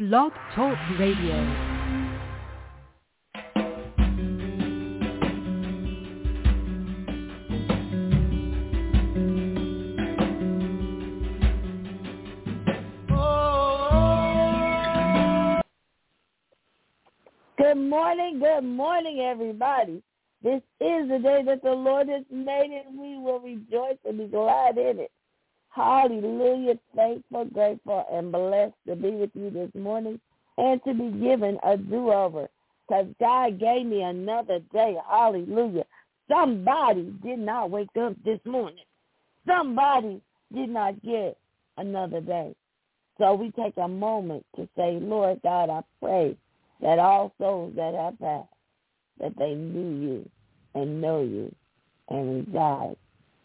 Blog Talk Radio. Good morning, everybody. This is the day that the Lord has made, and we will rejoice and be glad in it. Hallelujah. Thankful, grateful, and blessed to be with you this morning and to be given a do-over, because God gave me another day. Hallelujah. Somebody did not wake up this morning. Somebody did not get another day. So we take a moment to say, Lord God, I pray that all souls that have passed, that they knew you and know you and reside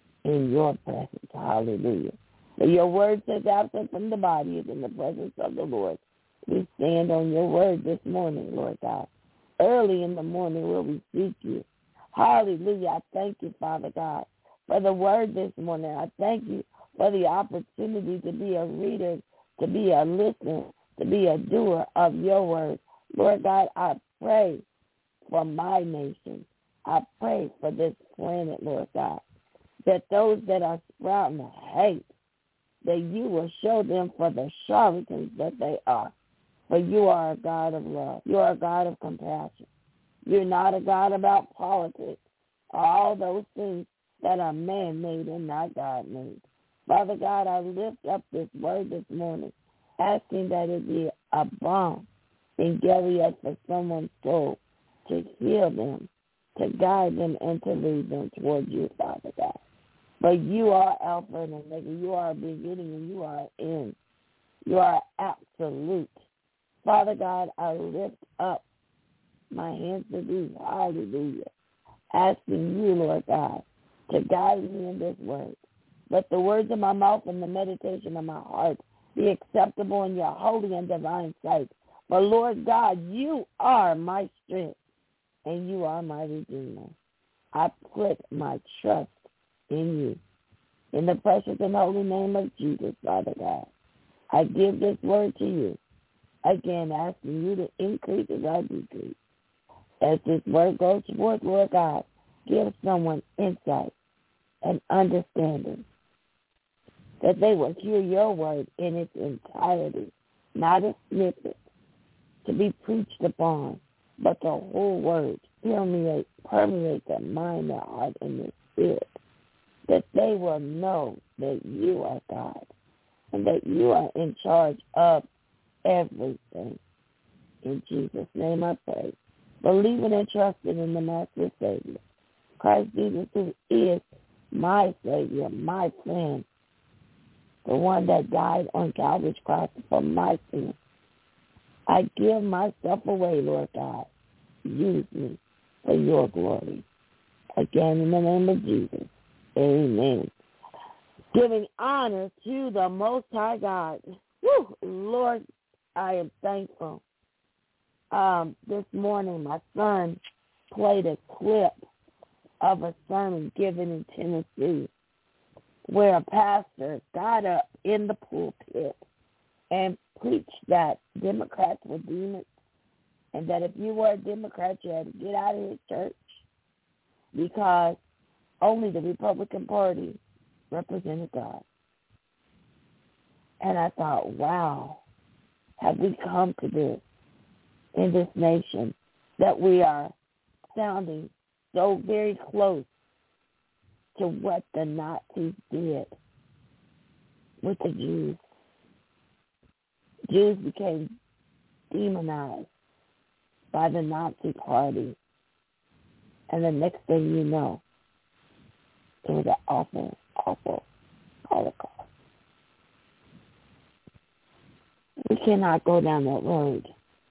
in your presence. Hallelujah. For your word says, absent from the body is in the presence of the Lord. We stand on your word this morning, Lord God. Early in the morning will we seek you. Hallelujah. I thank you, Father God, for the word this morning. I thank you for the opportunity to be a reader, to be a listener, to be a doer of your word. Lord God, I pray for my nation. I pray for this planet, Lord God, that those that are sprouting hate, that you will show them for the charlatans that they are. For you are a God of love. You are a God of compassion. You're not a God about politics, all those things that are man-made and not God-made. Father God, I lift up this word this morning, asking that it be a balm in Gilead for someone's soul, to heal them, to guide them, and to lead them toward you, Father God. But you are Alpha and Omega. You are a beginning and you are an end. You are absolute. Father God, I lift up my hands to thee, hallelujah, asking you, Lord God, to guide me in this word. Let the words of my mouth and the meditation of my heart be acceptable in your holy and divine sight. But Lord God, you are my strength and you are my redeemer. I put my trust in you. In the precious and holy name of Jesus, Father God, I give this word to you. Again, asking you to increase as I decrease. As this word goes forth, Lord God, give someone insight and understanding, that they will hear your word in its entirety, not a snippet, to be preached upon, but the whole word permeate their mind, their heart, and their spirit, that they will know that you are God and that you are in charge of everything. In Jesus' name I pray, believing and trusting in the Master Savior, Christ Jesus, who is my Savior, my friend, the one that died on Calvary's cross for my sins. I give myself away, Lord God. Use me for your glory. Again, in the name of Jesus, amen. Giving honor to the Most High God. Woo, Lord, I am thankful. This morning, my son played a clip of a sermon given in Tennessee where a pastor got up in the pulpit and preached that Democrats were demons, and that if you were a Democrat, you had to get out of his church because only the Republican Party represented God. And I thought, wow, have we come to this in this nation, that we are sounding so very close to what the Nazis did with the Jews. Jews became demonized by the Nazi Party. And the next thing you know, it was an awful, awful Holocaust. We cannot go down that road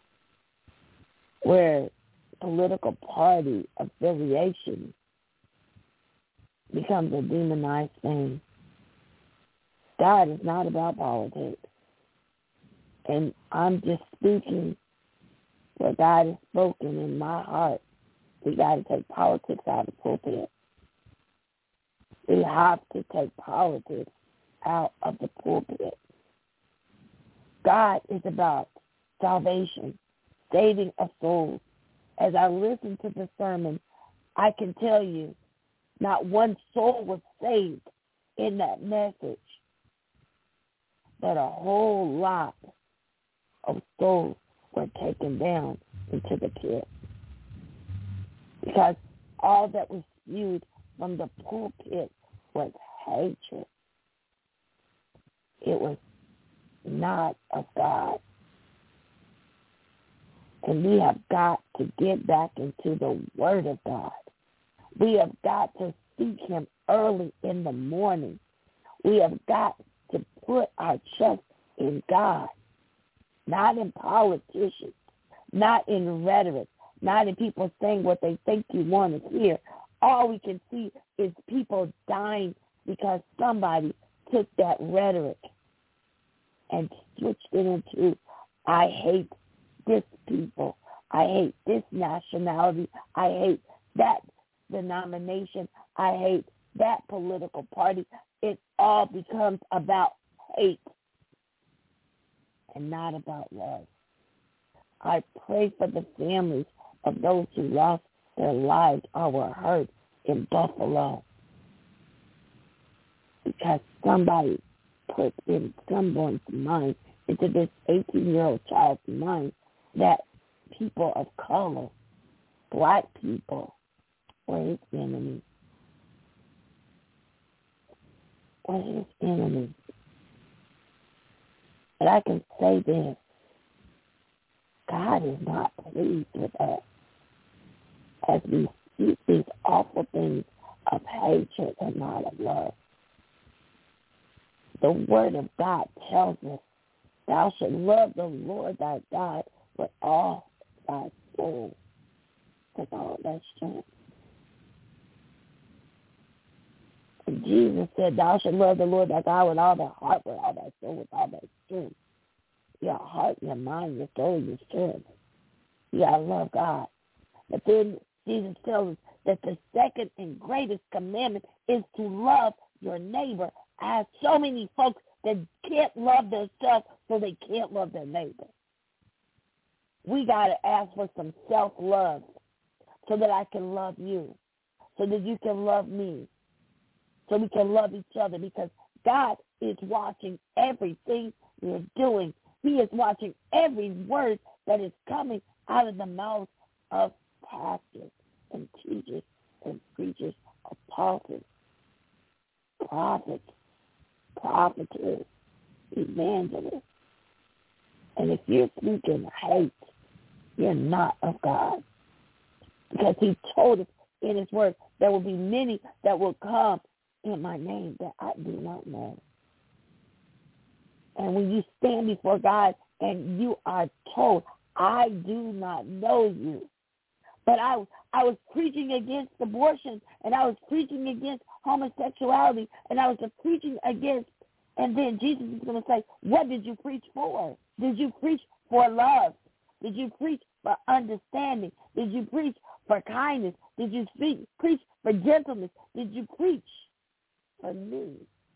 where political party affiliation becomes a demonized thing. God is not about politics. And I'm just speaking what God has spoken in my heart. We got to take politics out of the pulpit. We have to take politics out of the pulpit. God is about salvation, saving of souls. As I listened to the sermon, I can tell you not one soul was saved in that message, but a whole lot of souls were taken down into the pit. Because all that was spewed from the pulpit was hatred. It was not of God. And we have got to get back into the Word of God. We have got to seek Him early in the morning. We have got to put our trust in God, not in politicians, not in rhetoric, not in people saying what they think you want to hear. All we can see is people dying because somebody took that rhetoric and switched it into, I hate this people, I hate this nationality, I hate that denomination, I hate that political party. It all becomes about hate and not about love. I pray for the families of those who lost their lives or were hurt in Buffalo, because somebody put in someone's mind, into this 18-year-old child's mind, that people of color, black people, were his enemies. Were his enemies. But I can say this: God is not pleased with us as we speak these awful things of hatred and not of love. The Word of God tells us, thou shalt love the Lord thy God with all thy soul, with all thy strength. And Jesus said, thou shalt love the Lord thy God with all thy heart, with all thy soul, with all thy strength. Your heart, your mind, your soul, your strength. You got to love God. But then Jesus tells us that the second and greatest commandment is to love your neighbor. I have so many folks that can't love themselves, so they can't love their neighbor. We got to ask for some self-love so that I can love you, so that you can love me, so we can love each other, because God is watching everything we're doing. He is watching every word that is coming out of the mouths of pastors and teachers and preachers, apostles, prophets, prophetess, evangelist. And if you're speaking hate, you're not of God. Because He told us in His Word, there will be many that will come in my name that I do not know. And when you stand before God and you are told, I do not know you. But I was preaching against abortion, and I was preaching against homosexuality, and I was preaching against, and then Jesus is going to say, what did you preach for? Did you preach for love? Did you preach for understanding? Did you preach for kindness? Did you preach for gentleness? Did you preach for me?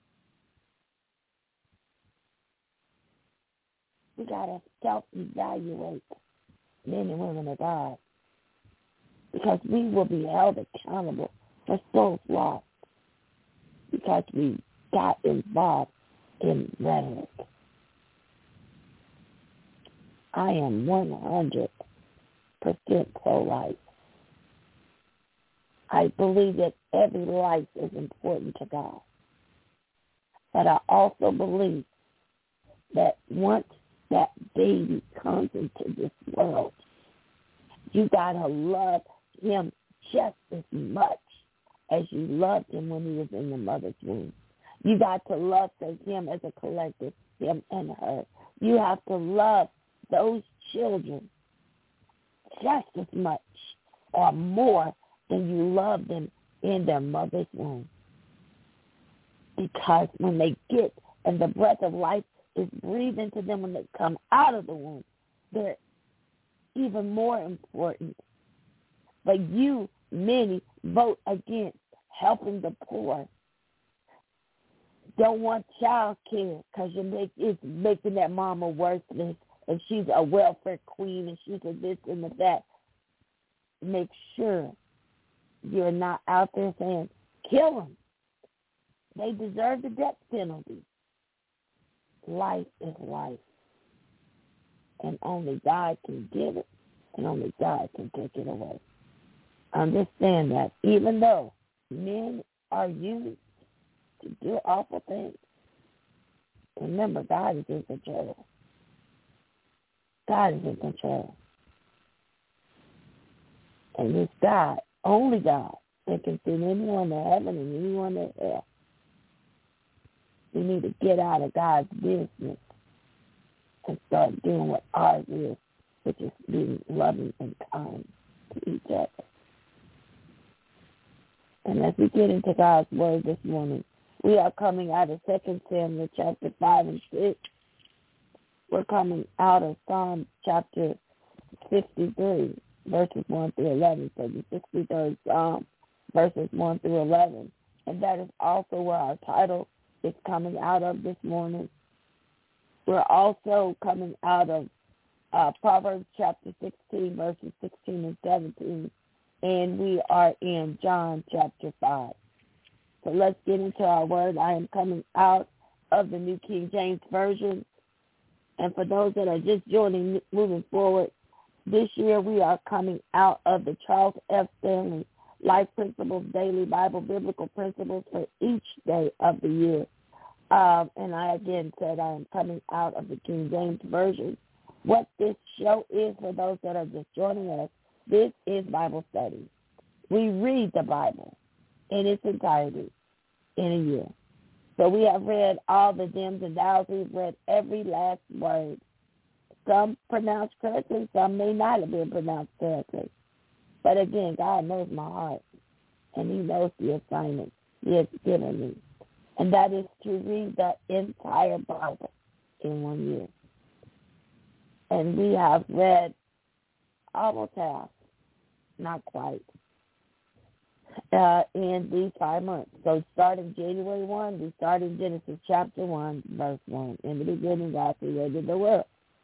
We got to self-evaluate, men and women of God, because we will be held accountable for souls lost because we got involved in rhetoric. I am 100% pro-life. I believe that every life is important to God. But I also believe that once that baby comes into this world, you got to love him just as much as you loved him when he was in the mother's womb. You got to love him as a collective, him and her. You have to love those children just as much or more than you love them in their mother's womb. Because when they get, and the breath of life is breathed into them when they come out of the womb, they're even more important. But you, many, vote against helping the poor. Don't want child care because it's making that mama worthless and she's a welfare queen and she's a this and a that. Make sure you're not out there saying, kill them. They deserve the death penalty. Life is life. And only God can give it, and only God can take it away. Understand that even though men are used to do awful things, remember, God is in control. God is in control. And it's God, only God, that can send anyone to heaven and anyone to hell. We need to get out of God's business and start doing what ours is, which is being loving and kind to each other. And as we get into God's word this morning, we are coming out of 2 Samuel chapter 5 and 6. We're coming out of Psalm chapter 53, verses 1 through 11. So the 63rd Psalm, verses 1 through 11. And that is also where our title is coming out of this morning. We're also coming out of Proverbs chapter 16, verses 16 and 17. And we are in John chapter 5. So let's get into our word. I am coming out of the New King James Version. And for those that are just joining, moving forward, this year we are coming out of the Charles F. Stanley Life Principles Daily Bible Biblical Principles for each day of the year. And I again said I am coming out of the King James Version. What this show is, for those that are just joining us, this is Bible study. We read the Bible in its entirety in a year. So we have read all the dims and thous. We've read every last word. Some pronounced correctly, some may not have been pronounced correctly. But again, God knows my heart, and he knows the assignment he has given me. And that is to read the entire Bible in 1 year. And we have read almost half, not quite, in these 5 months. So starting January 1, we started Genesis chapter 1, verse 1. In the beginning, God created the world.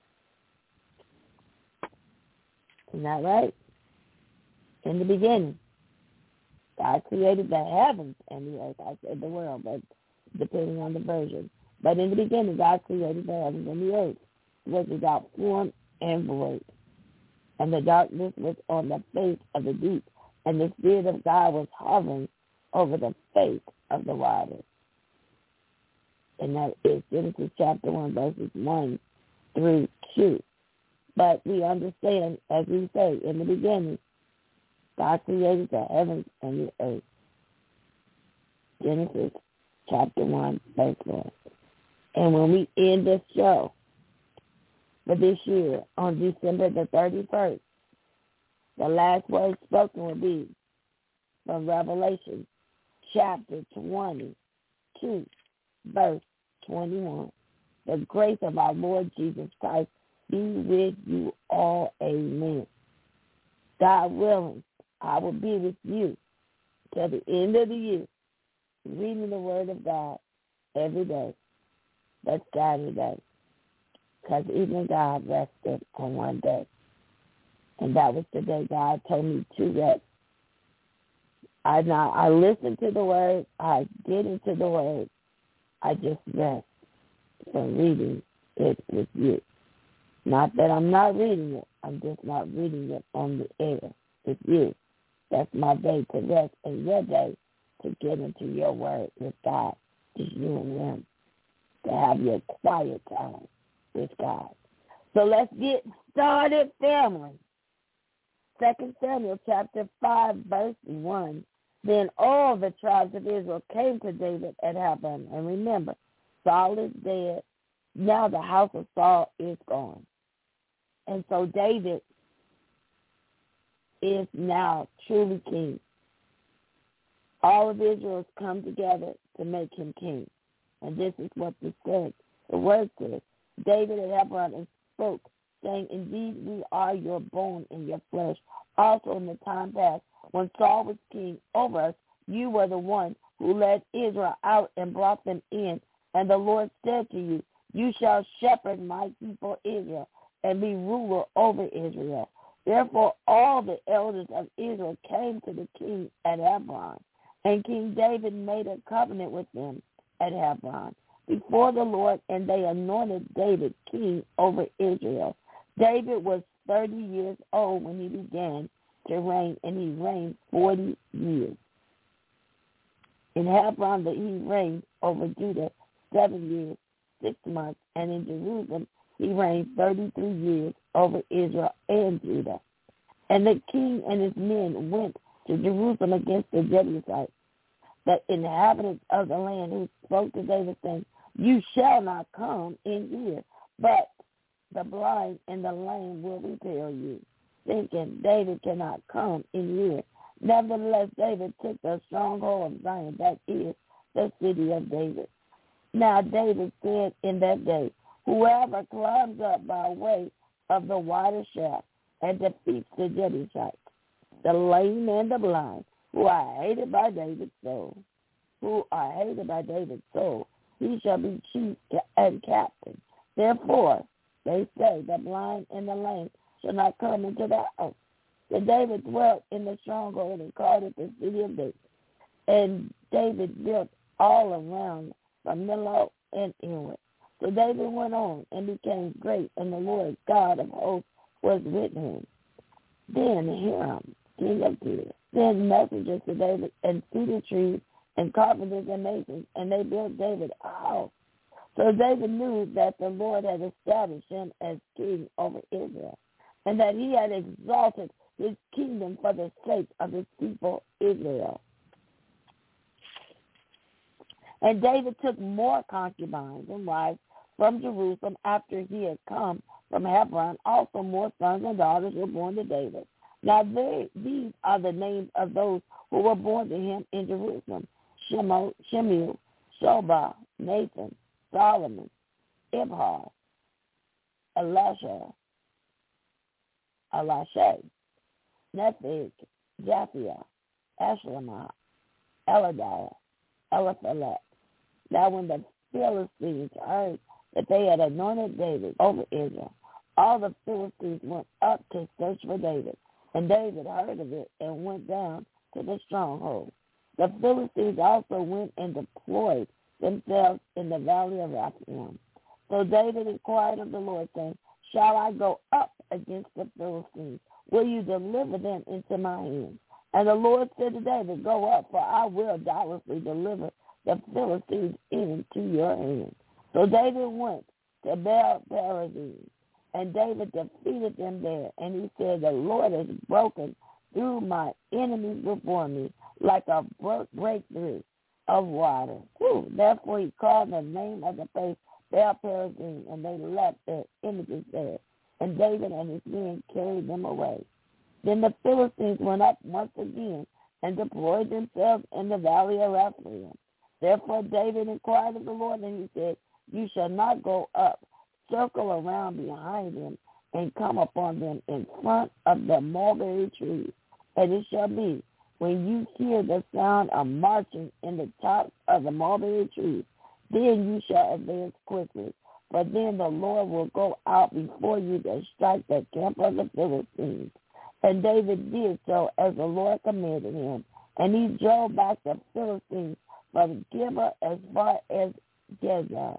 Isn't that right? In the beginning, God created the heavens and the earth. I said the world, but depending on the version. But in the beginning, God created the heavens and the earth. It was without form and void. And the darkness was on the face of the deep. And the Spirit of God was hovering over the face of the waters. And that is Genesis chapter 1, verses 1 through 2. But we understand, as we say, in the beginning, God created the heavens and the earth. Genesis chapter 1, verse 1. And when we end this show for this year on December the 31st, the last word spoken will be from Revelation chapter 22, verse 21. The grace of our Lord Jesus Christ be with you all. Amen. God willing, I will be with you till the end of the year, reading the Word of God every day. That's Saturday day. Because even God rested on one day. And that was the day God told me to rest. I listened to the Word. I get into the Word. I just rest from reading it with you. Not that I'm not reading it. I'm just not reading it on the air with you. That's my day to rest, and your day to get into your Word with God, just you and him, to have your quiet time with God. So let's get started, family. 2 Samuel chapter 5, verse 1. Then all the tribes of Israel came to David at Hebron. And remember, Saul is dead. Now the house of Saul is gone. And so David is now truly king. All of Israel has come together to make him king. And this is what the word says. David at Hebron and spoke, saying, indeed, we are your bone and your flesh. Also in the time past, when Saul was king over us, you were the one who led Israel out and brought them in. And the Lord said to you, you shall shepherd my people Israel. and be ruler over Israel. Therefore all the elders of Israel came to the king at Hebron, and King David made a covenant with them at Hebron before the Lord, and they anointed David king over Israel. David was 30 years old when he began to reign, and he reigned 40 years. In Hebron he reigned over Judah 7 years, 6 months, and in Jerusalem he reigned 33 years over Israel and Judah. And the king and his men went to Jerusalem against the Jebusites, the inhabitants of the land, who spoke to David, saying, "You shall not come in here, but the blind and the lame will repel you," thinking, David cannot come in here. Nevertheless, David took the stronghold of Zion, that is, the city of David. Now David said in that day, "Whoever climbs up by way of the water shaft and defeats the Jebusites, the lame and the blind, who are hated by David's soul, he shall be chief and captain. Therefore, they say, the blind and the lame shall not come into the house." So David dwelt in the stronghold and called it the city of David. And David built all around from Millo and inward. So David went on and became great, and the Lord God of hosts was with him. Then Hiram, king of Tyre, sent messengers to David and cedar trees and carpenters and masons, and they built David a house. So David knew that the Lord had established him as king over Israel, and that he had exalted his kingdom for the sake of his people Israel. And David took more concubines and wives from Jerusalem after he had come from Hebron. Also more sons and daughters were born to David. Now these are the names of those who were born to him in Jerusalem: Shemuel, Shobah, Nathan, Solomon, Ibhar, Elisha, Nepheg, Japhia, Ashlamah, Eladiah, Eliphalet. Now when the Philistines heard that they had anointed David over Israel, all the Philistines went up to search for David. And David heard of it and went down to the stronghold. The Philistines also went and deployed themselves in the valley of Rephaim. So David inquired of the Lord, saying, "Shall I go up against the Philistines? Will you deliver them into my hand?" And the Lord said to David, "Go up, for I will doubtlessly deliver the Philistines into your hand." So David went to Baal-perazim, and David defeated them there. And he said, "The Lord has broken through my enemies before me like a breakthrough of water." Therefore he called the name of the place Baal-perazim, and they left their images there. And David and his men carried them away. Then the Philistines went up once again and deployed themselves in the valley of Rephaim. Therefore David inquired of the Lord, and he said, "You shall not go up. Circle around behind them and come upon them in front of the mulberry trees. And it shall be, when you hear the sound of marching in the tops of the mulberry trees, then you shall advance quickly. For then the Lord will go out before you to strike the camp of the Philistines." And David did so as the Lord commanded him. And he drove back the Philistines from Gibeah as far as Gezer.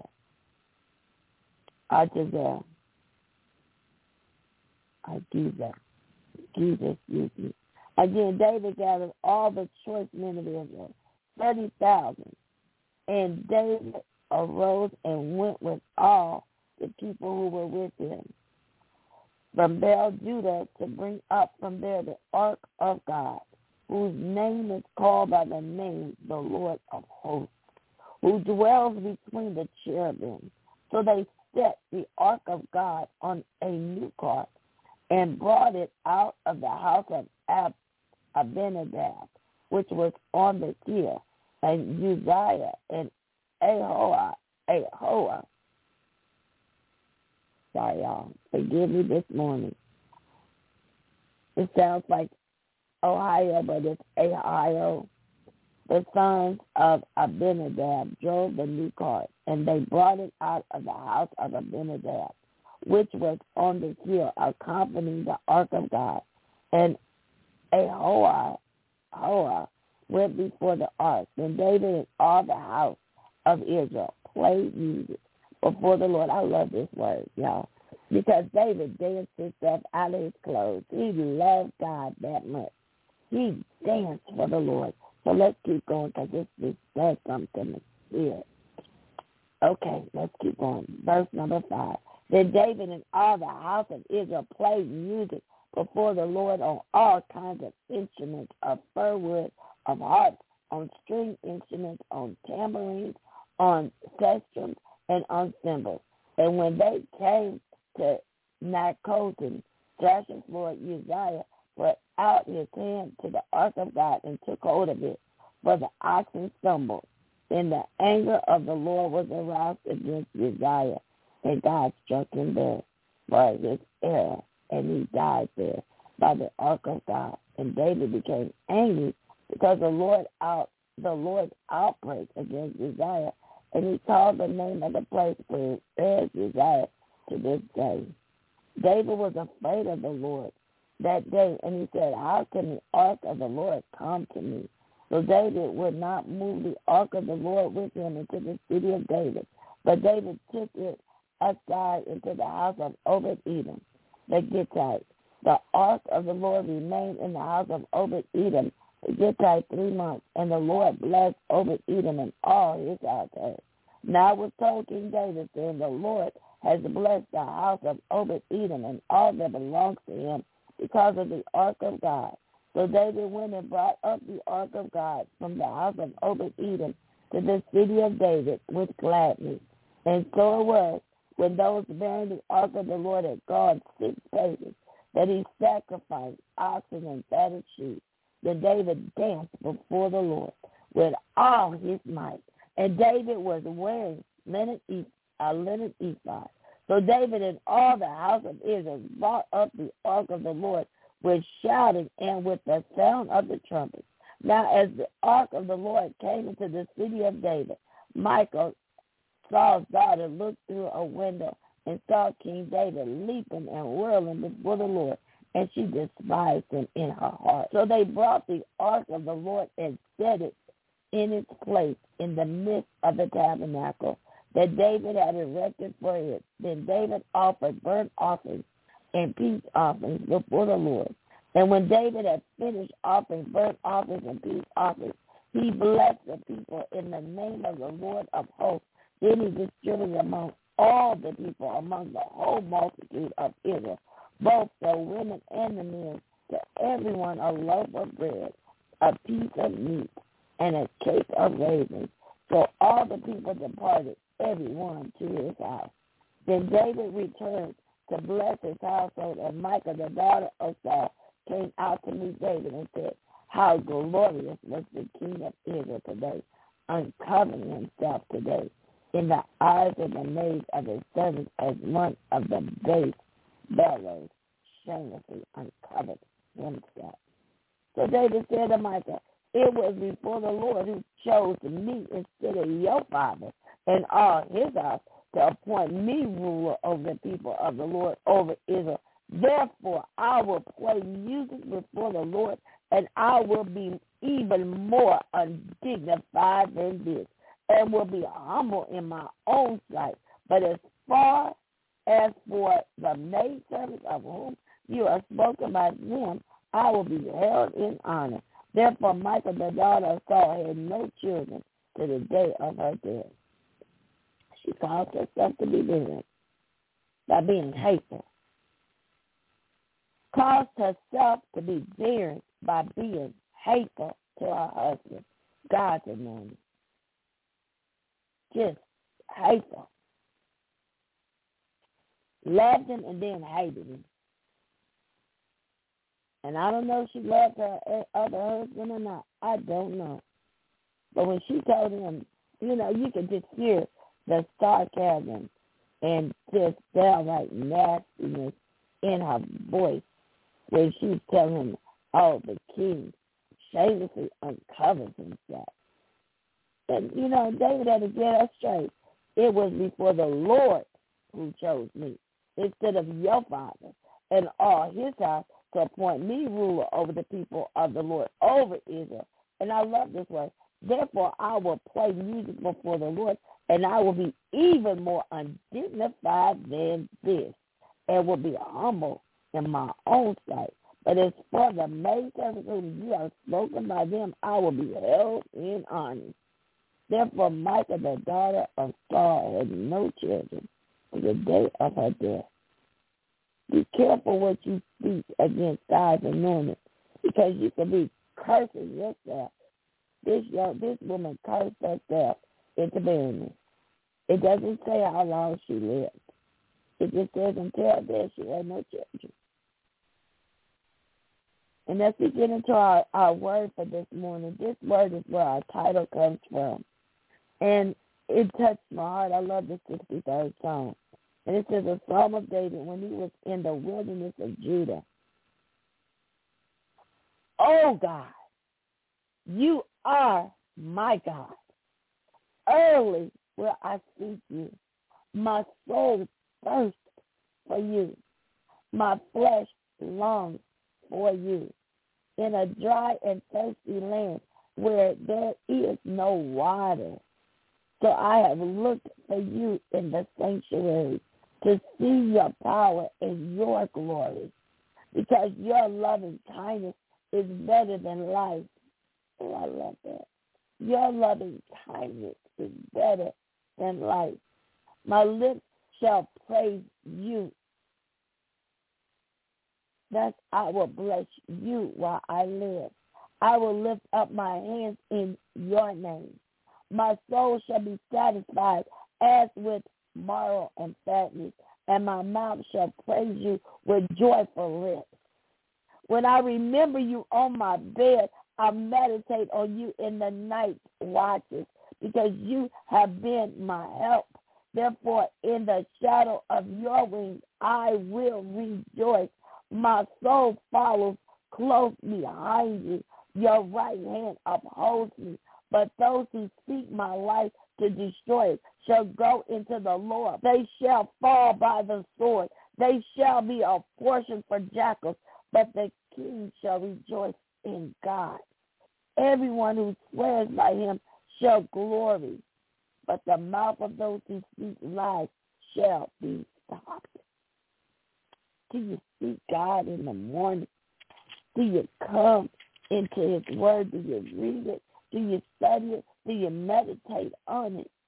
Again, David gathered all the choice men of Israel, 30,000. And David arose and went with all the people who were with him from Baal Judah to bring up from there the ark of God, whose name is called by the name the Lord of hosts, who dwells between the cherubim. So they set the ark of God on a new cart and brought it out of the house of Abinadab, which was on the hill, and Uzziah and Ahoah. Sorry, y'all. Forgive me this morning. It sounds like Ohio, but it's Ohio. The sons of Abinadab drove the new cart, and they brought it out of the house of Abinadab, which was on the hill accompanying the ark of God. And Ahoah went before the ark. Then David and all the house of Israel played music before the Lord. I love this word, y'all, because David danced himself out of his clothes. He loved God that much. He danced for the Lord. So let's keep going because this does something to my spirit. Okay, let's keep going. Verse number 5. Then David and all the house of Israel played music before the Lord on all kinds of instruments of fir wood, of harps, on string instruments, on tambourines, on cestrums, and on cymbals. And when they came to Narcotin, Josh's Lord Uzziah put out his hand to the ark of God and took hold of it, for the oxen stumbled. Then the anger of the Lord was aroused against Uzziah, and God struck him there by his error, and he died there by the ark of God. And David became angry because the Lord's outbreak against Uzziah, and he called the name of the place where it is Uzziah to this day. David was afraid of the Lord that day, and he said, how can the ark of the Lord come to me? So David would not move the ark of the Lord with him into the city of David, but David took it aside into the house of Obed-Edom, the Gittite. The ark of the Lord remained in the house of Obed-Edom, the Gittite, 3 months, and the Lord blessed Obed-Edom and all his household. Now it was told King David, saying, the Lord has blessed the house of Obed-Edom and all that belongs to him because of the ark of God. So David went and brought up the ark of God from the house of Obed-Edom to the city of David with gladness. And so it was, when those bearing the ark of the Lord had gone 6 paces, that he sacrificed oxen and fatted sheep. Then David danced before the Lord with all his might. And David was wearing a linen ephod. So David and all the house of Israel brought up the ark of the Lord with shouting and with the sound of the trumpet. Now as the ark of the Lord came into the city of David, Michal, Saul's daughter, looked through a window and saw King David leaping and whirling before the Lord, and she despised him in her heart. So they brought the ark of the Lord and set it in its place in the midst of the tabernacle that David had erected for it. Then David offered burnt offerings and peace offerings before the Lord. And when David had finished offering burnt offerings and peace offerings, he blessed the people in the name of the Lord of hosts. Then he distributed among all the people, among the whole multitude of Israel, both the women and the men, to everyone a loaf of bread, a piece of meat, and a cake of raisins. So all the people departed, every one to his house. Then David returned to bless his household, and Michal, the daughter of Saul, came out to meet David and said, how glorious was the king of Israel today, uncovering himself today in the eyes of the maids of his servants, as one of the base bellows shamelessly uncovered himself. So David said to Michal, it was before the Lord who chose me instead of your father and all his house to appoint me ruler over the people of the Lord over Israel. Therefore, I will play music before the Lord, and I will be even more undignified than this, and will be humble in my own sight. But as far as for the maidservants of whom you have spoken by them, I will be held in honor. Therefore, Michal, the daughter of Saul, had no children to the day of her death. She caused herself to be barren by being hateful. Caused herself to be barren by being hateful to her husband, God's anointed. Just hateful. Loved him and then hated him. And I don't know if she loved her other husband or not. I don't know. But when she told him, you could just hear the sarcasm and just downright nastiness in her voice when she was telling him, oh, the king shamelessly uncovers himself. And, David had to get her straight. It was before the Lord who chose me instead of your father and all his house, to appoint me ruler over the people of the Lord, over Israel. And I love this word. Therefore, I will play music before the Lord, and I will be even more undignified than this, and will be humble in my own sight. But as for the maidservants whom you have spoken by them, I will be held in honor. Therefore, Micah, the daughter of Saul, had no children to the day of her death. Be careful what you speak against God's anointed, because you can be cursing yourself. This woman cursed herself into barrenness. It doesn't say how long she lived. It just says until death she had no children. And let's get into our word for this morning. This word is where our title comes from. And it touched my heart. I love the 63rd Psalm. And it says a Psalm of David when he was in the wilderness of Judah. Oh, God, you are my God. Early will I seek you. My soul thirsts for you. My flesh longs for you. In a dry and thirsty land where there is no water. So I have looked for you in the sanctuary to see your power and your glory, because your loving kindness is better than life. Oh, I love that. Your loving kindness is better than life. My lips shall praise you. Thus I will bless you while I live. I will lift up my hands in your name. My soul shall be satisfied as with marrow and fatness, and my mouth shall praise you with joyful lips. When I remember you on my bed, I meditate on you in the night watches, because you have been my help. Therefore, in the shadow of your wings, I will rejoice. My soul follows close behind you. Your right hand upholds me. But those who seek my life to destroy it shall go into the Lord. They shall fall by the sword. They shall be a portion for jackals, but the king shall rejoice in God. Everyone who swears by him shall glory, but the mouth of those who speak lies shall be stopped. Do you seek God in the morning? Do you come into his word? Do you read it? Do you study it? Do you meditate on it?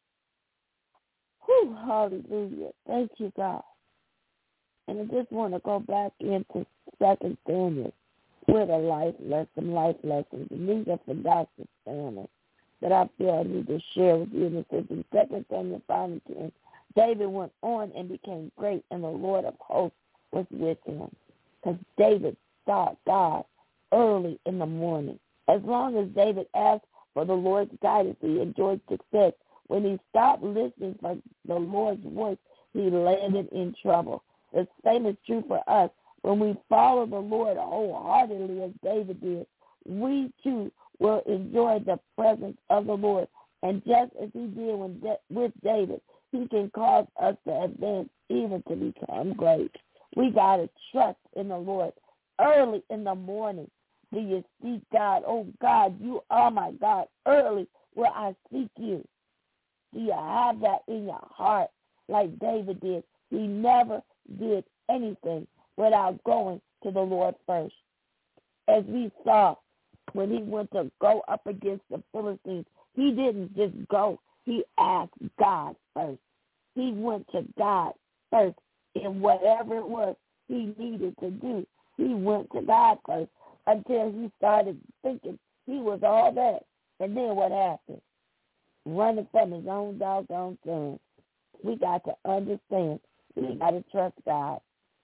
Whew, hallelujah. Thank you, God. And I just want to go back into 2 Samuel with a life lessons. And these are for Dr. Stanley that I feel I need to share with you. And it says in 2 Samuel 5:10, David went on and became great, and the Lord of hosts was with him. Because David sought God early in the morning. As long as David asked for the Lord's guidance, he enjoyed success. When he stopped listening for the Lord's voice, he landed in trouble. The same is true for us. When we follow the Lord wholeheartedly as David did, we too will enjoy the presence of the Lord. And just as he did with David, he can cause us to advance even to become great. We got to trust in the Lord early in the morning. Do you seek God? Oh, God, you are my God. Early will I seek you. Do you have that in your heart like David did? He never did anything without going to the Lord first. As we saw when he went to go up against the Philistines, he didn't just go. He asked God first. He went to God first in whatever it was he needed to do. He went to God first until he started thinking he was all that. And then what happened? Running from his own doggone son. We got to understand. We got to trust God.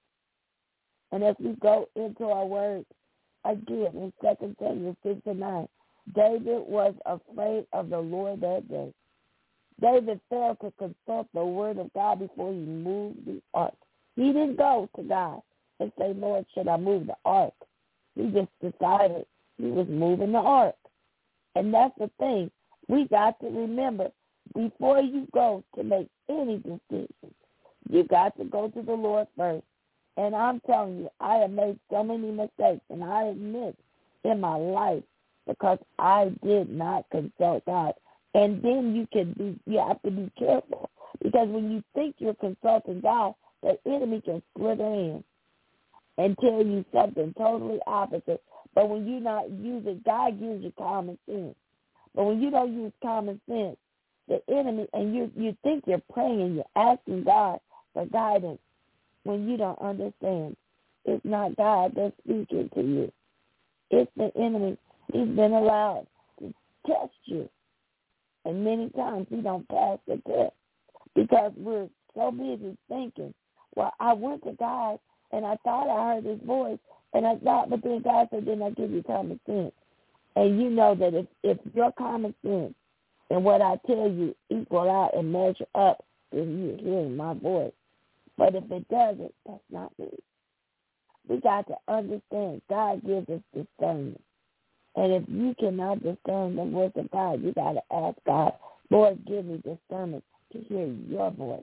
And as we go into our words, again, in 2 Samuel 6:9, David was afraid of the Lord that day. David failed to consult the word of God before he moved the ark. He didn't go to God and say, Lord, should I move the ark? He just decided he was moving the ark. And that's the thing. We got to remember, before you go to make any decision, You got to go to the Lord first. And I'm telling you, I have made so many mistakes, and I admit in my life because I did not consult God. And then you have to be careful, because when you think you're consulting God, the enemy can slither in and tell you something totally opposite. But when you're not using, God gives you common sense. But when you don't use common sense, the enemy, and you think you're praying and you're asking God for guidance, when you don't understand, it's not God that's speaking to you. It's the enemy. He's been allowed to test you. And many times we don't pass the test because we're so busy thinking, well, I went to God and I thought I heard his voice, and I thought, but then God said, then I give you common sense. And you know that if your common sense and what I tell you equal out and measure up, then you're hearing my voice. But if it doesn't, that's not me. We got to understand God gives us discernment. And if you cannot discern the voice of God, you got to ask God, Lord, give me discernment to hear your voice.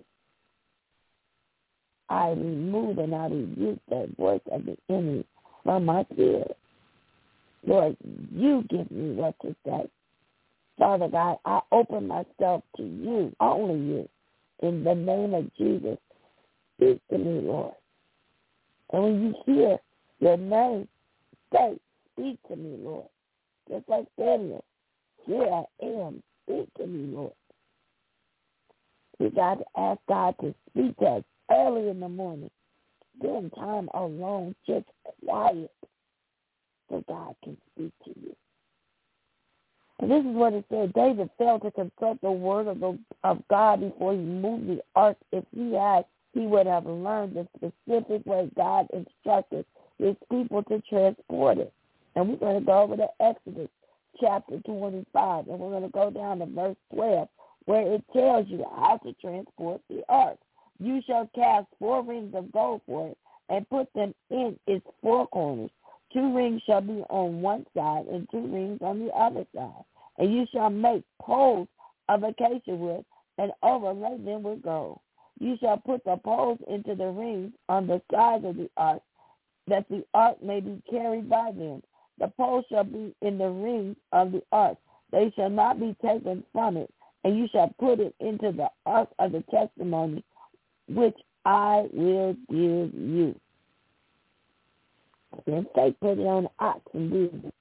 I remove and I rebuke that voice of the enemy from my spirit. Lord, you give me what to say. Father God, I open myself to you, only you, in the name of Jesus. Speak to me, Lord. And when you hear your name, say, speak to me, Lord. Just like Daniel, here I am, speak to me, Lord. We got to ask God to speak to us early in the morning. Spend time alone, just quiet, so God can speak to you. And this is what it said. David failed to consult the word of God before he moved the ark. If he had, he would have learned the specific way God instructed his people to transport it. And we're going to go over to Exodus chapter 25, and we're going to go down to verse 12, where it tells you how to transport the ark. You shall cast 4 rings of gold for it and put them in its 4 corners. 2 rings shall be on one side and 2 rings on the other side. And you shall make poles of acacia wood and overlay them with gold. You shall put the poles into the rings on the sides of the ark, that the ark may be carried by them. The poles shall be in the rings of the ark. They shall not be taken from it. And you shall put it into the ark of the testimony, which I will give you. Then say, put it on the ox and do it.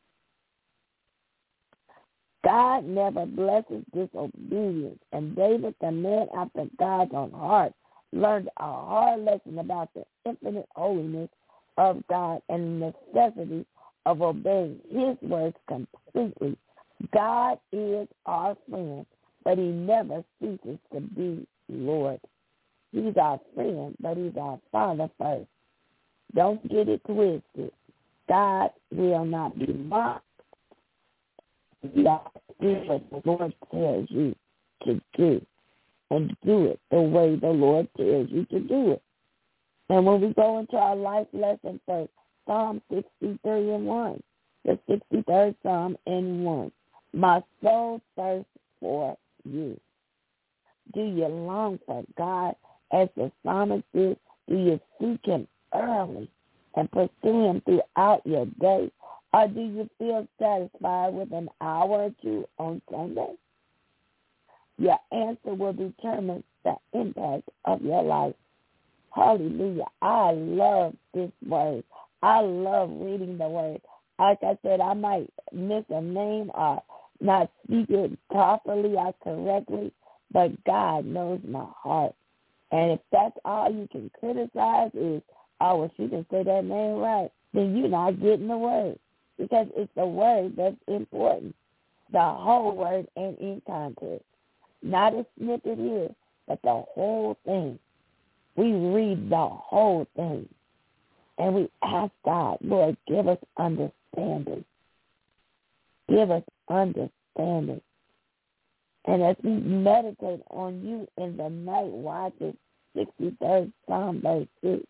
God never blesses disobedience. And David, the man after God's own heart, learned a hard lesson about the infinite holiness of God and the necessity of obeying his words completely. God is our friend, but he never ceases to be Lord. He's our friend, but he's our Father first. Don't get it twisted. God will not be mocked. You got to do what the Lord tells you to do, and do it the way the Lord tells you to do it. And when we go into our life lesson for Psalm 63 and 1, the 63rd Psalm and 1, my soul thirsts for you. Do you long for God as the psalmist did? Do you seek him early and pursue him throughout your day? Or do you feel satisfied with an hour or two on Sunday? Your answer will determine the impact of your life. Hallelujah. I love this word. I love reading the word. Like I said, I might miss a name or not speak it properly or correctly, but God knows my heart. And if that's all you can criticize is, oh, well, she didn't say that name right, then you're not getting the word. Because it's the word that's important. The whole word and in context. Not a snippet here, but the whole thing. We read the whole thing. And we ask God, Lord, give us understanding. Give us understanding. And as we meditate on you in the night watches, 63rd Psalm verse 6,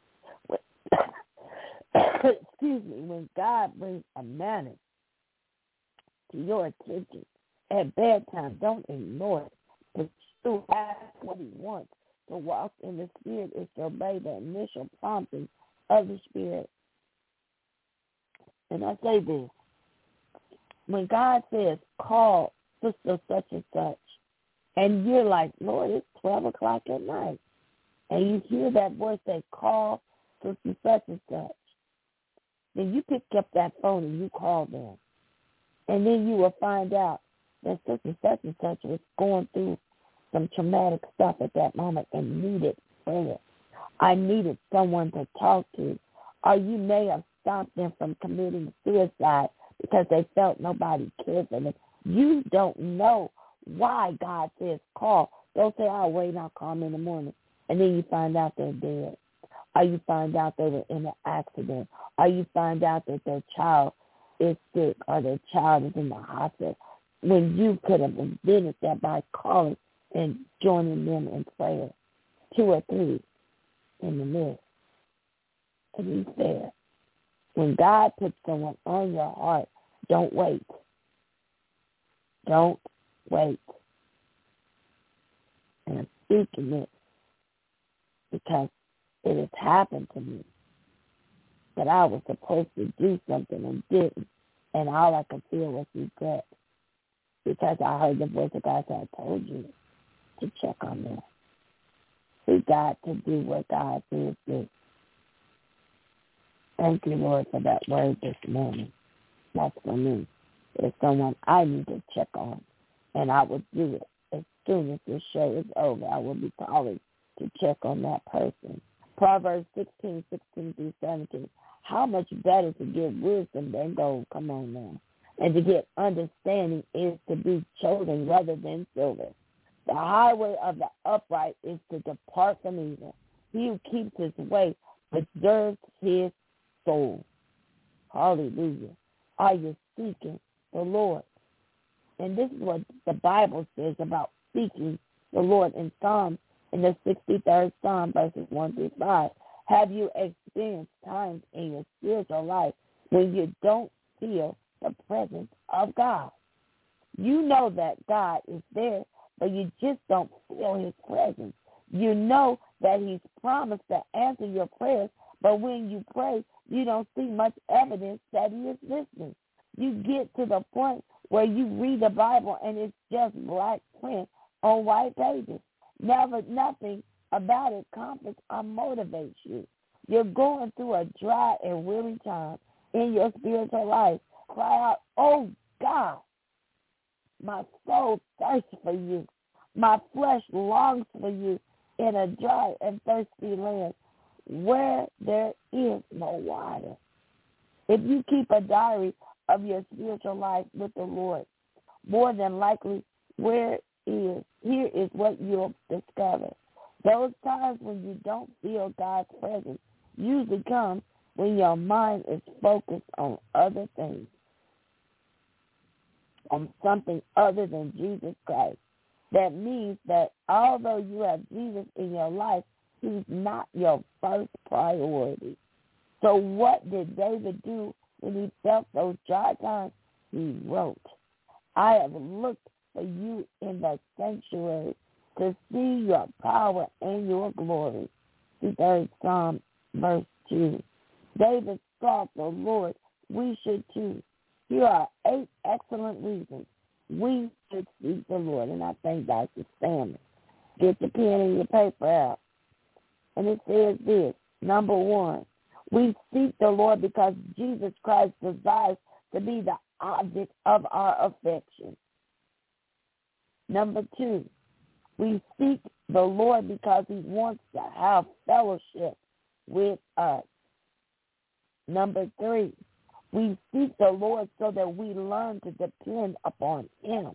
excuse me, when God brings a manna to your attention at bedtime, don't ignore it. Pursue, ask what he wants to walk in the Spirit is to obey the initial prompting of the Spirit. And I say this, when God says, call sister such and such, and you're like, Lord, it's 12 o'clock at night, and you hear that voice say, call sister such and such, then you pick up that phone and you call them. And then you will find out that sister such and such was going through some traumatic stuff at that moment and needed prayer. I needed someone to talk to. Or you may have stopped them from committing suicide because they felt nobody cared for them. You don't know why God says call. Don't say, I'll wait, I'll call them in the morning. And then you find out they're dead. Or you find out they were in an accident. Or you find out that their child is sick or their child is in the hospital. When you could have prevented that by calling and joining them in prayer. 2 or 3 in the midst. And he's there. When God puts someone on your heart, don't wait. Don't wait. And I'm speaking it because it has happened to me. That I was supposed to do something and didn't. And all I could feel was regret. Because I heard the voice of God say, I told you to check on them. We got to do what God says do. Thank you, Lord, for that word this morning. That's for me. There's someone I need to check on, and I will do it. As soon as this show is over, I will be calling to check on that person. Proverbs 16:16-17. How much better to get wisdom than gold? Come on now. And to get understanding is to be chosen rather than silver. The highway of the upright is to depart from evil. He who keeps his way preserves his soul. Hallelujah. Are you seeking the Lord? And this is what the Bible says about seeking the Lord in Psalms, in the 63rd Psalm, verses 1-5. Have you experienced times in your spiritual life when you don't feel the presence of God? You know that God is there, but you just don't feel his presence. You know that he's promised to answer your prayers, but when you pray, you don't see much evidence that he is listening. You get to the point where you read the Bible and it's just black print on white pages. Nothing about it comforts or motivates you. You're going through a dry and weary time in your spiritual life. Cry out, oh God, my soul thirsts for you. My flesh longs for you in a dry and thirsty land where there is no water. If you keep a diary of your spiritual life with the Lord, more than likely here is what you'll discover. Those times when you don't feel God's presence usually come when your mind is focused on other things, on something other than Jesus Christ. That means that although you have Jesus in your life, he's not your first priority. So what did David do when he felt those dry times? He wrote, I have looked for you in the sanctuary to see your power and your glory. The 3rd Psalm, verse 2. David sought the Lord. We should too. Here are 8 excellent reasons we should seek the Lord. And I thank Dr. Stanley. Get the pen and your paper out. And it says this. Number 1, we seek the Lord because Jesus Christ desires to be the object of our affection. Number 2, we seek the Lord because he wants to have fellowship with us. Number 3, we seek the Lord so that we learn to depend upon him.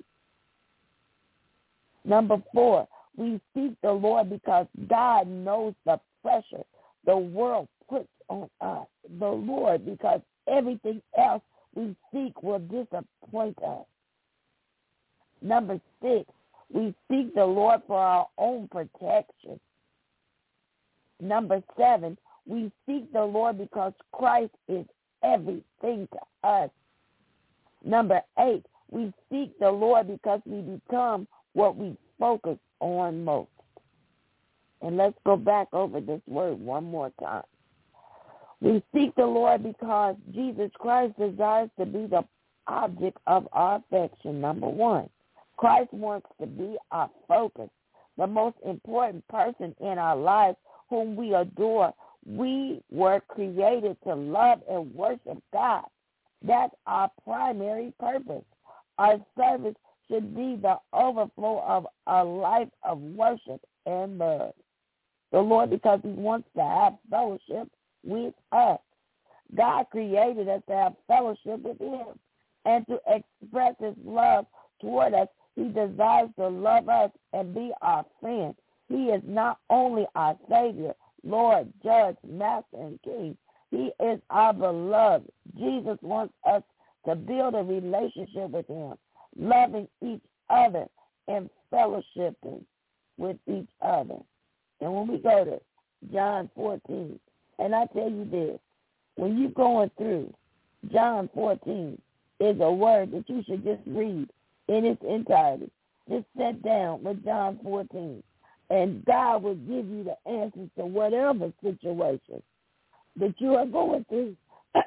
Number 4, we seek the Lord because God knows the pressure the world puts on us. The Lord, because everything else we seek will disappoint us. Number 6, we seek the Lord for our own protection. Number 7, we seek the Lord because Christ is everything to us. Number 8, we seek the Lord because we become what we focus on most. And let's go back over this word one more time. We seek the Lord because Jesus Christ desires to be the object of our affection, number one. Christ wants to be our focus, the most important person in our lives whom we adore. We were created to love and worship God. That's our primary purpose. Our service should be the overflow of a life of worship and love. The Lord, because he wants to have fellowship with us. God created us to have fellowship with him and to express his love toward us. He desires to love us and be our friend. He is not only our Savior, Lord, Judge, Master, and King. He is our beloved. Jesus wants us to build a relationship with him, loving each other and fellowshipping with each other. And when we go to John 14, and I tell you this, when you're going through John 14 is a word that you should just read in its entirety. Just sit down with John 14, and God will give you the answers to whatever situation that you are going through.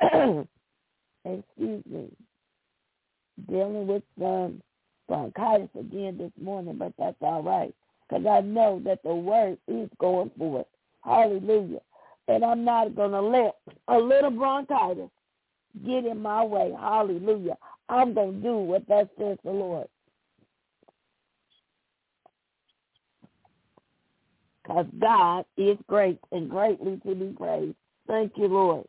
Excuse me. Dealing with some bronchitis again this morning, but that's all right, because I know that the word is going forth. Hallelujah. And I'm not going to let a little bronchitis get in my way. Hallelujah. I'm going to do what that says the Lord. Because God is great and greatly to be praised. Thank you, Lord.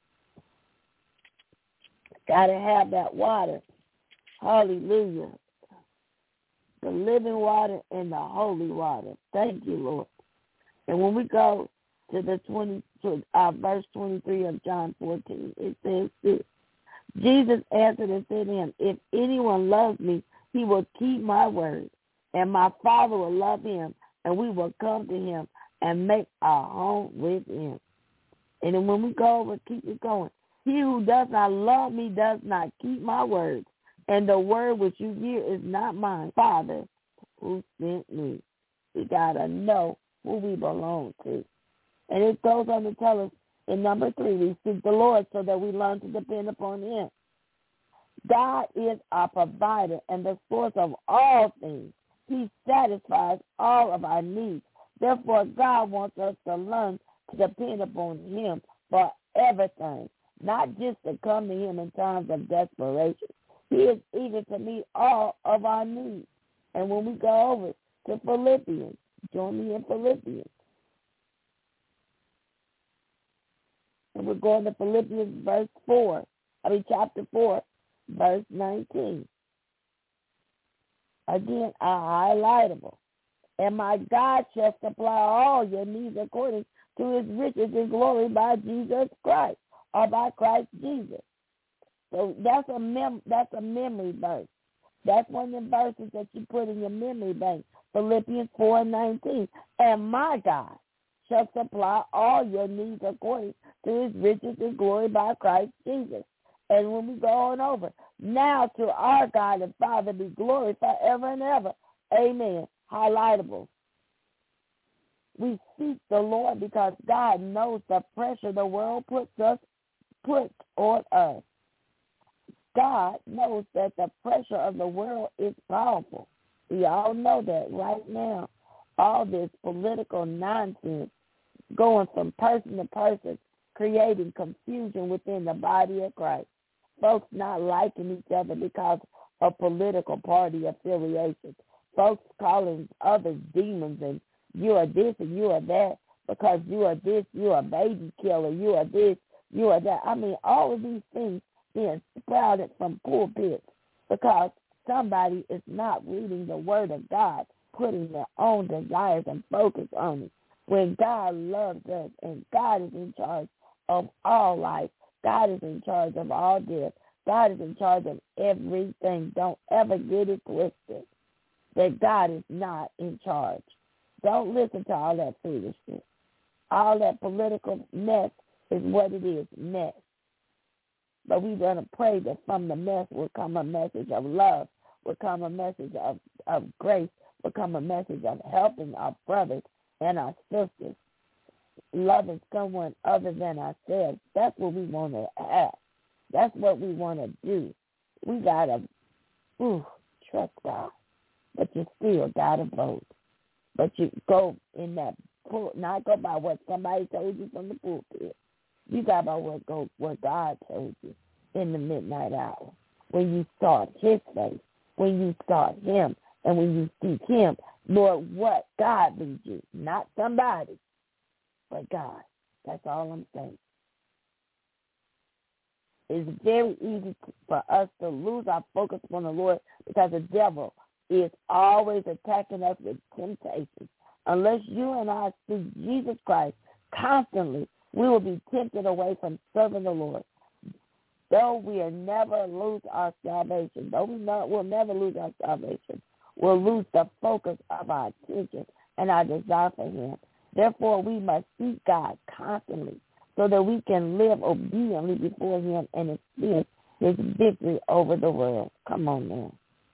Got to have that water. Hallelujah. The living water and the holy water. Thank you, Lord. And when we go to the verse 23 of John 14, it says this. Jesus answered and said to him, if anyone loves me, he will keep my word, and my Father will love him, and we will come to him and make our home with him. And then when we go over, keep it going. He who does not love me does not keep my words, and the word which you hear is not mine, Father who sent me. We got to know who we belong to. And it goes on to tell us in number 3, we seek the Lord so that we learn to depend upon him. God is our provider and the source of all things. He satisfies all of our needs. Therefore, God wants us to learn to depend upon him for everything, not just to come to him in times of desperation. He is eager to meet all of our needs. And when we go over to Philippians, join me in Philippians. And we're going to Philippians chapter 4, verse 19. Again, highlightable. And my God shall supply all your needs according to his riches and glory by Jesus Christ, or by Christ Jesus. So that's a memory verse. That's one of the verses that you put in your memory bank. Philippians 4:19. And my God shall supply all your needs according to his riches and glory by Christ Jesus. And when we go on over, now to our God and Father be glory forever and ever. Amen. Highlightable. We seek the Lord because God knows the pressure the world puts on us. God knows that the pressure of the world is powerful. We all know that right now. All this political nonsense going from person to person, creating confusion within the body of Christ. Folks not liking each other because of political party affiliations. Folks calling others demons and you are this and you are that because you are this, you are a baby killer, you are this, you are that. I mean, all of these things being sprouted from pulpits because somebody is not reading the word of God, putting their own desires and focus on it. When God loves us and God is in charge of all life, God is in charge of all death, God is in charge of everything. Don't ever get it twisted that God is not in charge. Don't listen to all that foolishness. All that political mess is what it is, mess. But we're going to pray that from the mess will come a message of love, will come a message of grace, will come a message of helping our brothers and our sisters, loving someone other than ourselves. That's what we want to have. That's what we want to do. We got to trust God, but you still got to vote. But you go in that, not go by what somebody told you from the pulpit. You got to go what God told you in the midnight hour. When you start his face, when you start him, and when you seek him, Lord, what? God leads you, not somebody, but God. That's all I'm saying. It's very easy for us to lose our focus on the Lord because the devil is always attacking us with temptation. Unless you and I seek Jesus Christ constantly, we will be tempted away from serving the Lord. Though we'll never lose our salvation, we'll never lose our salvation, we'll lose the focus of our attention and our desire for him. Therefore, we must seek God constantly so that we can live obediently before him and experience his victory over the world. Come on now.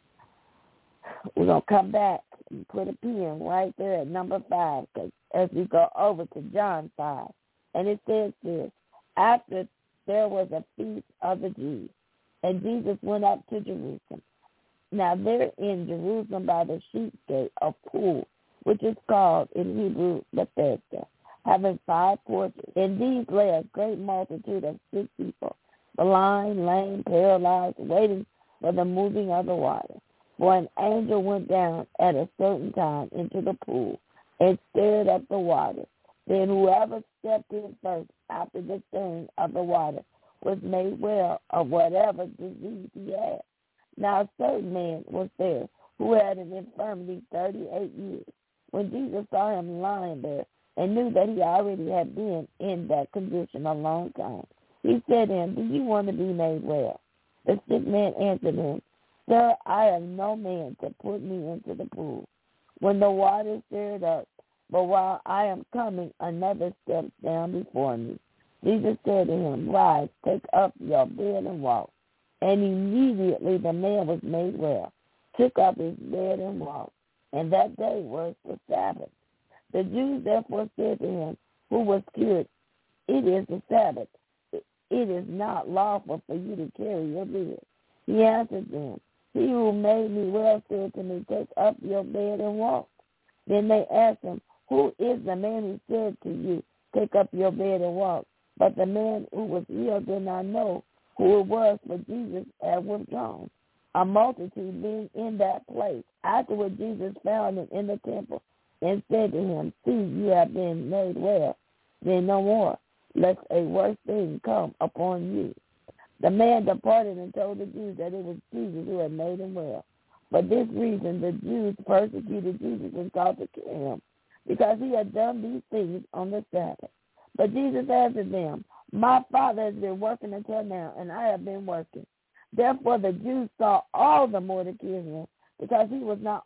We're going to come back and put a pin right there at number 5 as we go over to John 5. And it says this: after there was a feast of the Jews, and Jesus went up to Jerusalem. Now there in Jerusalem by the sheep's gate a pool, which is called in Hebrew Bethesda, having 5 porches. In these lay a great multitude of sick people, blind, lame, paralyzed, waiting for the moving of the water. For an angel went down at a certain time into the pool and stirred up the water. Then whoever stepped in first after the stirring of the water was made well of whatever disease he had. Now a certain man was there who had an infirmity 38 years. When Jesus saw him lying there and knew that he already had been in that condition a long time, he said to him, "Do you want to be made well?" The sick man answered him, "Sir, I have no man to put me into the pool when the water is stirred up. But while I am coming, another steps down before me." Jesus said to him, "Rise, take up your bed and walk." And immediately the man was made well, took up his bed and walked. And that day was the Sabbath. The Jews therefore said to him who was cured, "It is the Sabbath. It is not lawful for you to carry your bed." He answered them, "He who made me well said to me, take up your bed and walk." Then they asked him, "Who is the man who said to you, take up your bed and walk?" But the man who was healed did not know who it was, for Jesus had withdrawn, a multitude being in that place. Afterward Jesus found him in the temple and said to him, "See, you have been made well. Then no more, lest a worse thing come upon you." The man departed and told the Jews that it was Jesus who had made him well. For this reason the Jews persecuted Jesus and sought to kill him, because he had done these things on the Sabbath. But Jesus answered them, "My Father has been working until now, and I have been working." Therefore the Jews sought all the more to kill him, because he not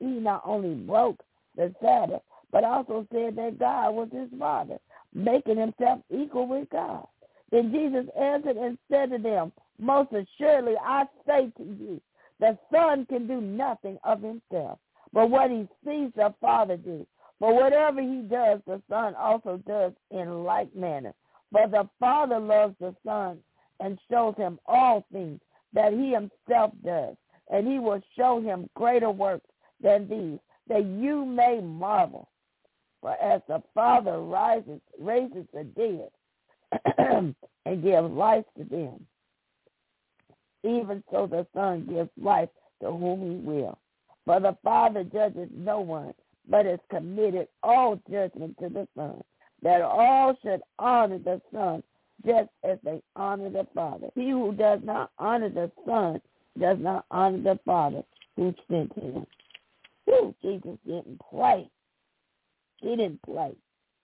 only broke the Sabbath, but also said that God was his Father, making himself equal with God. Then Jesus answered and said to them, "Most assuredly I say to you, the Son can do nothing of himself, but what he sees the Father do. For whatever he does, the Son also does in like manner. For the Father loves the Son and shows him all things that he himself does, and he will show him greater works than these, that you may marvel. For as the Father raises the dead and gives life to them, even so the Son gives life to whom he will. For the Father judges no one, but has committed all judgment to the Son, that all should honor the Son just as they honor the Father. He who does not honor the Son does not honor the Father who sent him." Whew, Jesus didn't play. He didn't play.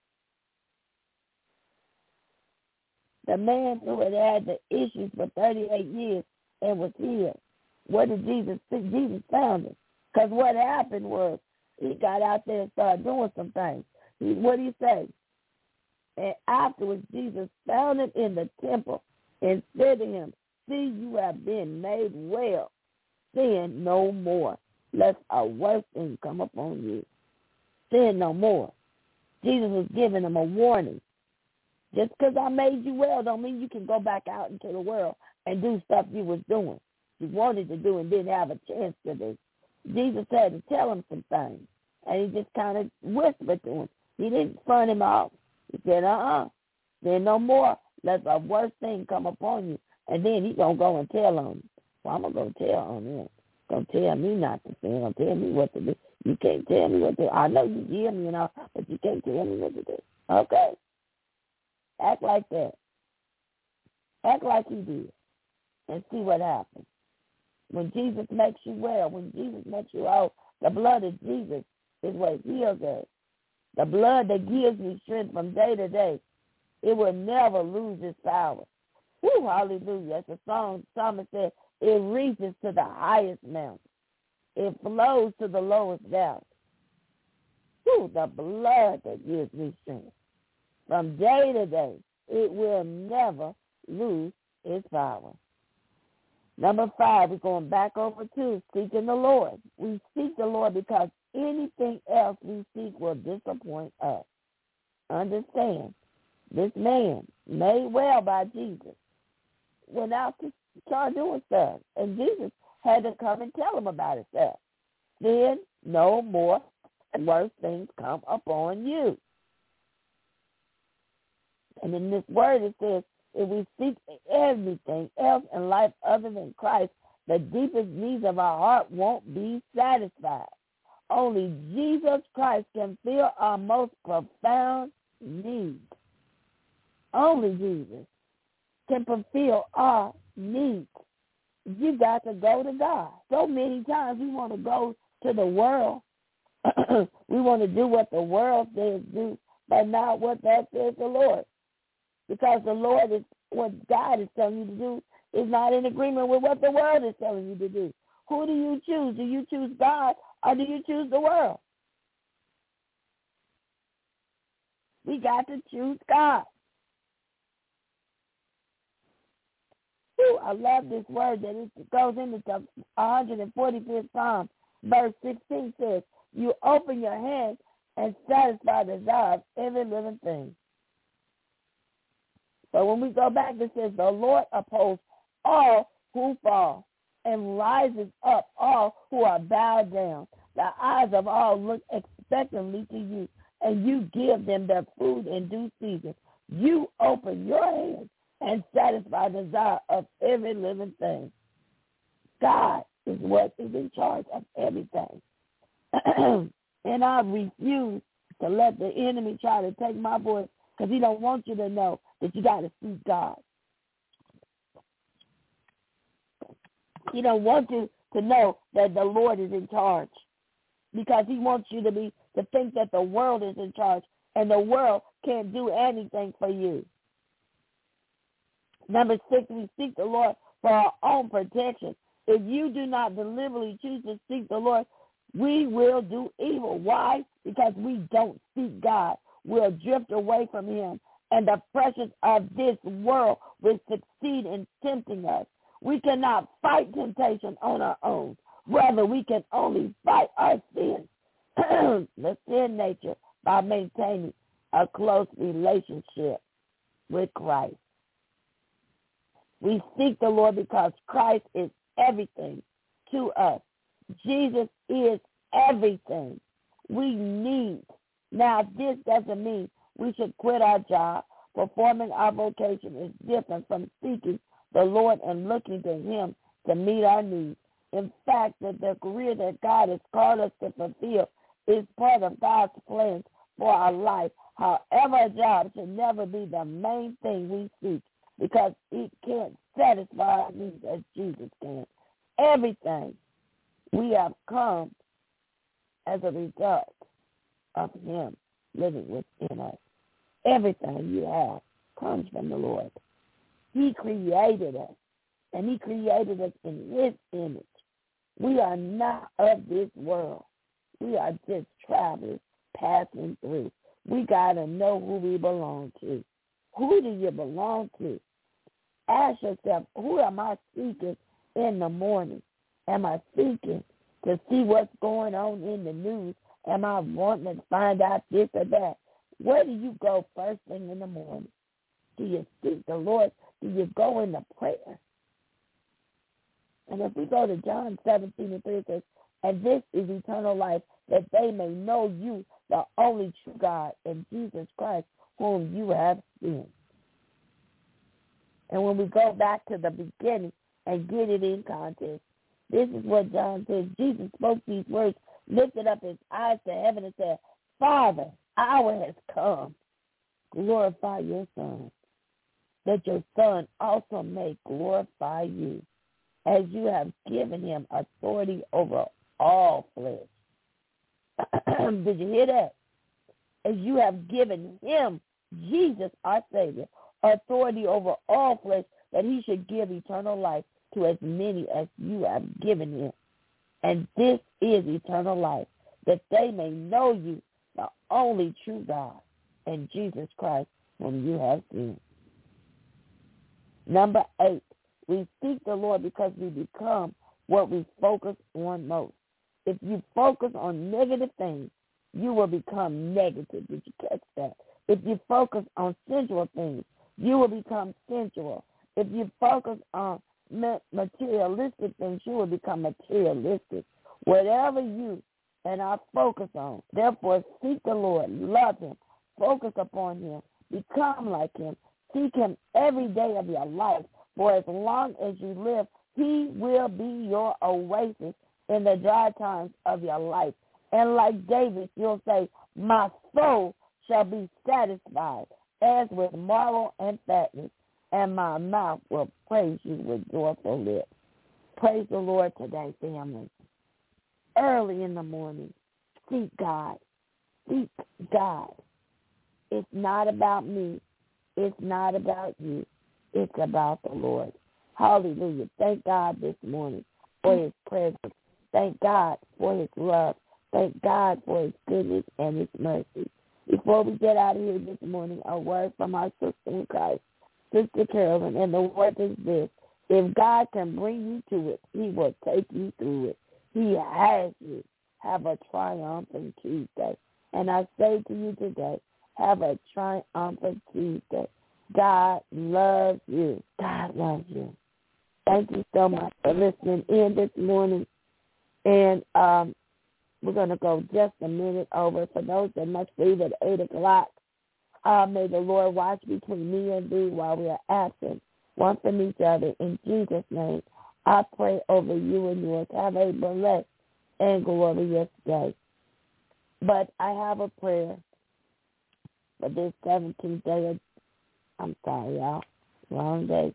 The man who had the issues for 38 years and was healed, what did Jesus see? Jesus found him. Because what happened was he got out there and started doing some things. What did he say? And afterwards, Jesus found him in the temple and said to him, "See, you have been made well. Sin no more, lest a worse thing come upon you." Sin no more. Jesus was giving them a warning. Just because I made you well don't mean you can go back out into the world and do stuff you was doing. You wanted to do and didn't have a chance to do. Jesus had to tell him some things, and he just kind of whispered to him. He didn't front him off. He said, then no more, lest a worse thing come upon you. And then he's going to go and tell on you. Well, I'm going to go tell on him. Going to tell me not to sin. Going to tell me what to do. You can't tell me what to do. I know you hear me and all, but you can't tell me what to do. Okay? Act like that. Act like he did. And see what happens. When Jesus makes you well, when Jesus makes you whole, the blood of Jesus is what heals us. The blood that gives me strength from day to day, it will never lose its power. Woo, hallelujah. As the psalmist said, it reaches to the highest mountain. It flows to the lowest valley. Woo, the blood that gives me strength. From day to day, it will never lose its power. Number 5, we're going back over to seeking the Lord. We seek the Lord because anything else we seek will disappoint us. Understand, this man, made well by Jesus, went out to start doing stuff. And Jesus had to come and tell him about himself. Then no more worse things come upon you. And in this word it says, if we seek everything else in life other than Christ, the deepest needs of our heart won't be satisfied. Only Jesus Christ can fill our most profound needs. Only Jesus can fulfill our needs. You got to go to God. So many times we want to go to the world. We want to do what the world says do, but not what that says the Lord. Because the Lord is, what God is telling you to do is not in agreement with what the world is telling you to do. Who do you choose? Do you choose God or do you choose the world? We got to choose God. Ooh, I love this word that it goes into the 145th Psalm. Verse 16 says, you open your hand and satisfy the desire of every living thing. So when we go back, it says, the Lord upholds all who fall and rises up all who are bowed down. The eyes of all look expectantly to you, and you give them their food in due season. You open your hands and satisfy the desire of every living thing. God is what is in charge of everything. And I refuse to let the enemy try to take my voice, because he don't want you to know that you got to seek God. He don't want you to know that the Lord is in charge, because he wants you to think that the world is in charge, and the world can't do anything for you. Number 6, we seek the Lord for our own protection. If you do not deliberately choose to seek the Lord, we will do evil. Why? Because we don't seek God. We'll drift away from him, and the pressures of this world will succeed in tempting us. We cannot fight temptation on our own. Rather, we can only fight our sin, the sin nature, by maintaining a close relationship with Christ. We seek the Lord because Christ is everything to us. Jesus is everything we need. Now, this doesn't mean we should quit our job. Performing our vocation is different from seeking the Lord and looking to him to meet our needs. In fact, that the career that God has called us to fulfill is part of God's plans for our life. However, a job should never be the main thing we seek, because it can't satisfy our needs as Jesus can. Everything we have come as a result of him living within us. Everything you have comes from the Lord. He created us, and he created us in his image. We are not of this world. We are just travelers passing through. We got to know who we belong to. Who do you belong to? Ask yourself, who am I seeking in the morning? Am I seeking to see what's going on in the news? Am I wanting to find out this or that? Where do you go first thing in the morning? Do you seek the Lord? Do you go into prayer? And if we go to John 17:3, it says, and this is eternal life, that they may know you, the only true God, and Jesus Christ, whom you have sent. And when we go back to the beginning and get it in context, this is what John says. Jesus spoke these words, lifted up his eyes to heaven and said, Father, hour has come. Glorify your Son, that your Son also may glorify you, as you have given him authority over all flesh. Did you hear that? As you have given him, Jesus, our Savior, authority over all flesh, that he should give eternal life to as many as you have given him. And this is eternal life, that they may know you, the only true God, and Jesus Christ, whom you have seen. Number 8, we seek the Lord because we become what we focus on most. If you focus on negative things, you will become negative. Did you catch that? If you focus on sensual things, you will become sensual. If you focus on materialistic things, you will become materialistic. Whatever you and I focus on, therefore seek the Lord, love him, focus upon him, become like him, seek him every day of your life. For as long as you live, he will be your oasis in the dry times of your life. And like David, you'll say, my soul shall be satisfied as with marrow and fatness, and my mouth will praise you with joyful lips. Praise the Lord today, family. Early in the morning, seek God. Seek God. It's not about me. It's not about you. It's about the Lord. Hallelujah. Thank God this morning for his presence. Thank God for his love. Thank God for his goodness and his mercy. Before we get out of here this morning, a word from our sister in Christ, Sister Carolyn, and the word is this. If God can bring you to it, he will take you through it. He has you. Have a triumphant Tuesday. And I say to you today, have a triumphant Tuesday. God loves you. God loves you. Thank you so much for listening in this morning. And we're going to go just a minute over. For those that must leave at 8 o'clock, may the Lord watch between me and thee while we are absent, one from each other. In Jesus' name, I pray over you and yours. Have a blessed and glorious day. But I have a prayer for this 17th day of, I'm sorry, y'all, wrong day.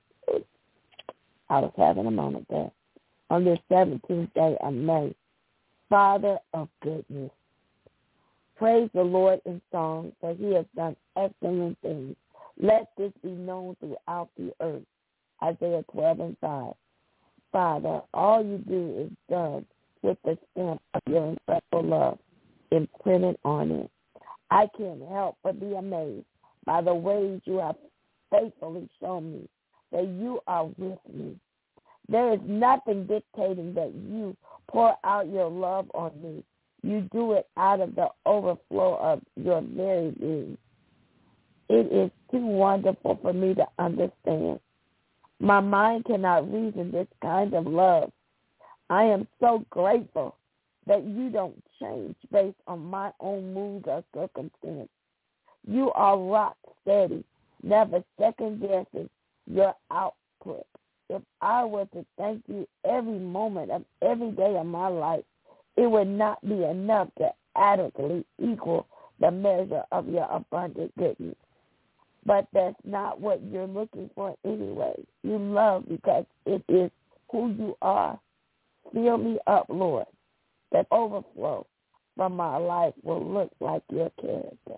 I was having a moment there. On this 17th day of May, Father of goodness, praise the Lord in song, for he has done excellent things. Let this be known throughout the earth. Isaiah 12:5. Father, all you do is done with the stamp of your incredible love imprinted on it. I can't help but be amazed by the ways you have faithfully shown me that you are with me. There is nothing dictating that you pour out your love on me. You do it out of the overflow of your very being. It is too wonderful for me to understand. My mind cannot reason this kind of love. I am so grateful that you don't change based on my own moods or circumstance. You are rock steady, never second guessing your output. If I were to thank you every moment of every day of my life, it would not be enough to adequately equal the measure of your abundant goodness. But that's not what you're looking for anyway. You love because it is who you are. Fill me up, Lord, that overflow from my life will look like your character.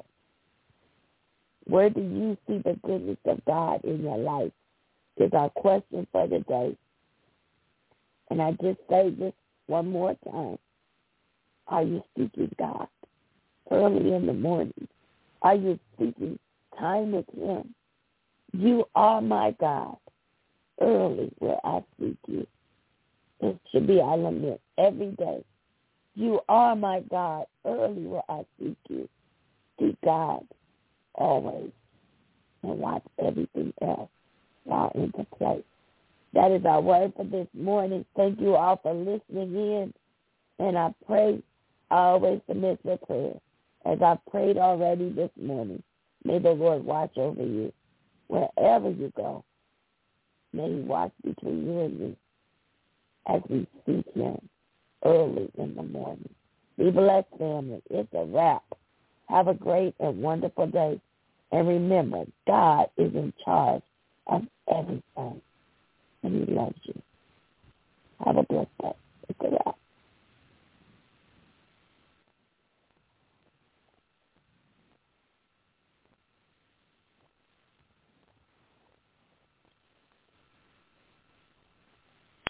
Where do you see the goodness of God in your life is our question for the day. And I just say this one more time. Are you seeking God early in the morning? Are you seeking time with him? You are my God. Early will I seek you. It should be our lament every day. You are my God. Early will I seek you. Seek God always and watch everything else fall into place. That is our word for this morning. Thank you all for listening in. And I pray, I always submit your prayer. As I prayed already this morning, may the Lord watch over you wherever you go. May he watch between you and me as we seek him early in the morning. Be blessed, family. It's a wrap. Have a great and wonderful day. And remember, God is in charge of everything. And he loves you. Have a blessed day. It's a wrap.